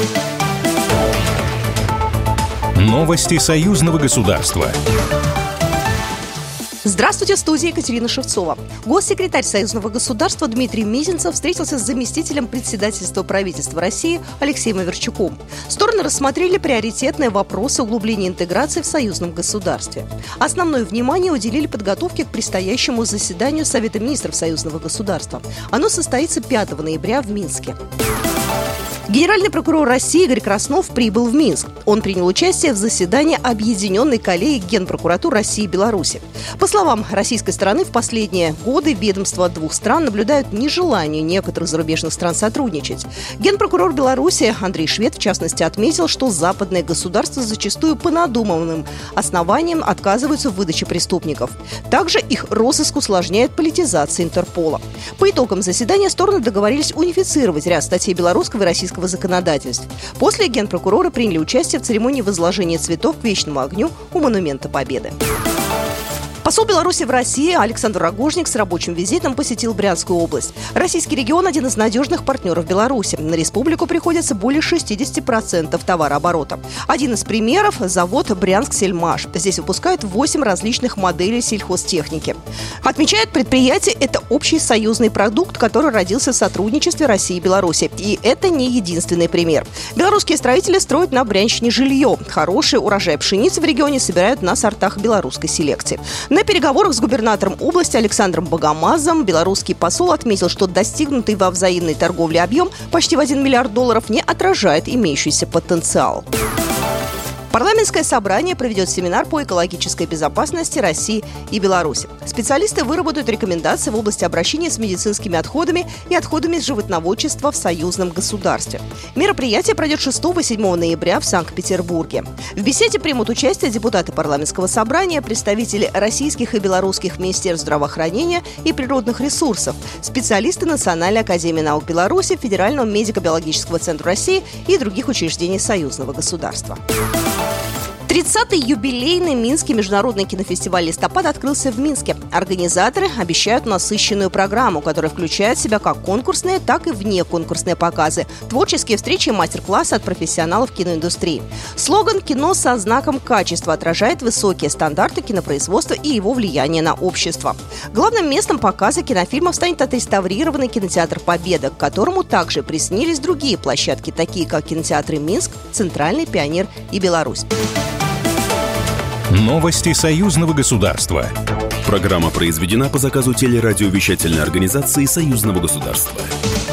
Новости союзного государства. Здравствуйте, в студии Екатерина Шевцова. Госсекретарь Союзного государства Дмитрий Мизинцев встретился с заместителем председательства правительства России Алексеем Аверчуком. Стороны рассмотрели приоритетные вопросы углубления интеграции в союзном государстве. Основное внимание уделили подготовке к предстоящему заседанию Совета министров союзного государства. Оно состоится 5 ноября в Минске. Генеральный прокурор России Игорь Краснов прибыл в Минск. Он принял участие в заседании Объединенной коллегии Генпрокуратур России и Беларуси. По словам российской стороны, в последние годы ведомства двух стран наблюдают нежелание некоторых зарубежных стран сотрудничать. Генпрокурор Беларуси Андрей Швед, в частности, отметил, что западные государства зачастую по надуманным основаниям отказываются в выдаче преступников. Также их розыск усложняет политизация Интерпола. По итогам заседания стороны договорились унифицировать ряд статей белорусского и российского законодательств. После генпрокурора приняли участие в церемонии возложения цветов к вечному огню у Монумента Победы. Посол Беларуси в России Александр Рогожник с рабочим визитом посетил Брянскую область. Российский регион – один из надежных партнеров Беларуси. На республику приходится более 60% товарооборота. Один из примеров – завод «Брянск-Сельмаш». Здесь выпускают 8 различных моделей сельхозтехники. Отмечает предприятие – это общий союзный продукт, который родился в сотрудничестве России и Беларуси. И это не единственный пример. Белорусские строители строят на Брянщине жилье. Хороший урожай пшеницы в регионе собирают на сортах белорусской селекции. На переговорах с губернатором области Александром Богомазом белорусский посол отметил, что достигнутый во взаимной торговле объем почти в $1 миллиард не отражает имеющийся потенциал. Парламентское собрание проведет семинар по экологической безопасности России и Беларуси. Специалисты выработают рекомендации в области обращения с медицинскими отходами и отходами с животноводчества в союзном государстве. Мероприятие пройдет 6-7 ноября в Санкт-Петербурге. В беседе примут участие депутаты парламентского собрания, представители российских и белорусских министерств здравоохранения и природных ресурсов, специалисты Национальной академии наук Беларуси, Федерального медико-биологического центра России и других учреждений союзного государства. 30-й юбилейный Минский международный кинофестиваль «Листопад» открылся в Минске. Организаторы обещают насыщенную программу, которая включает в себя как конкурсные, так и внеконкурсные показы, творческие встречи и мастер-классы от профессионалов киноиндустрии. Слоган «Кино со знаком качества» отражает высокие стандарты кинопроизводства и его влияние на общество. Главным местом показа кинофильмов станет отреставрированный кинотеатр «Победа», к которому также приснились другие площадки, такие как кинотеатры «Минск», «Центральный», «Пионер» и «Беларусь». Новости союзного государства. Программа произведена по заказу телерадиовещательной организации союзного государства.